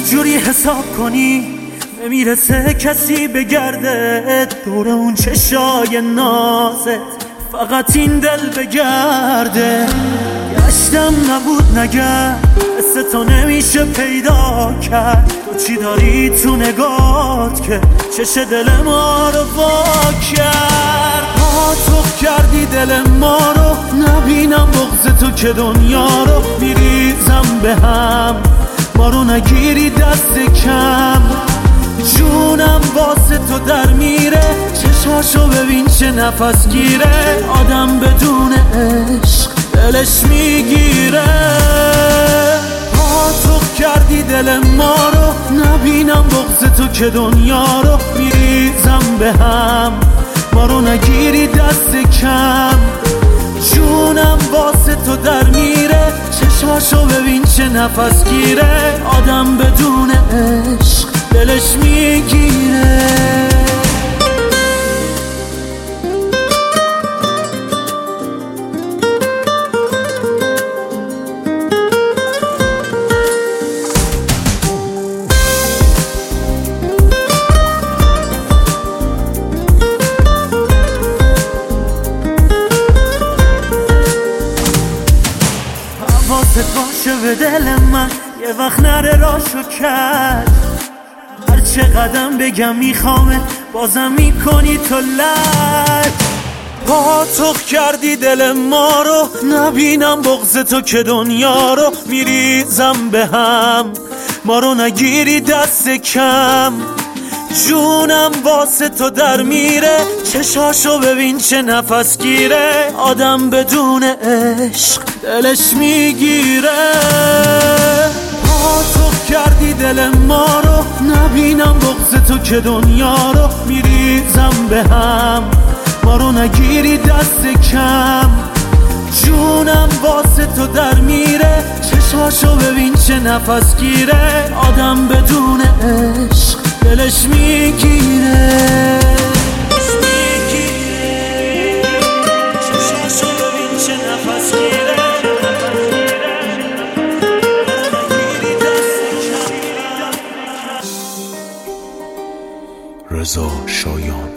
جوری حساب کنی نمیرسه کسی بگرده دور اون چشای نازت، فقط این دل بگرده. گشتم نبود نگرد، مثل تو نمیشه پیدا کرد. تو چی داری تو نگات که چش دل ما رو وا کرد؟ تو کردی دل ما رو، نبینم بغض تو که دنیا رو میریزم به هم. ما رو نگیری دست کم، جونم واسه تو در میره. چشاشو ببین چه نفس گیره، آدم بدون عشق دلش میگیره. تو کردی دل ما رو، نبینم بغض تو که دنیا رو میریزم به هم. ما رو نگیری دست کم، جونم واسه تو در میره. چشاشو ببین چه نفس گیره، آدم بدون عشق دلش میگیره. حواست باشه به دل من، یه وقت نره راشو کرد. هر چه قدم بگم میخوامه، بازم میکنی تو لج. پاتخ کردی دل ما رو، نبینم بغض تو که دنیا رو میریزم به هم. ما رو نگیری دست کم، جونم واسه تو در میره. چشاشو ببین چه نفس گیره، آدم بدون عشق دلش میگیره. تو کردی دل ما رو، نبینم بغض تو که دنیا رو میریزم به هم. ما رو نگیری دست کم، جونم واسه تو در میره. چشاشو ببین چه نفس گیره، آدم بدون عشق دلش میگیره. چشاشو ببین چه نفس گیره، رضا شایان.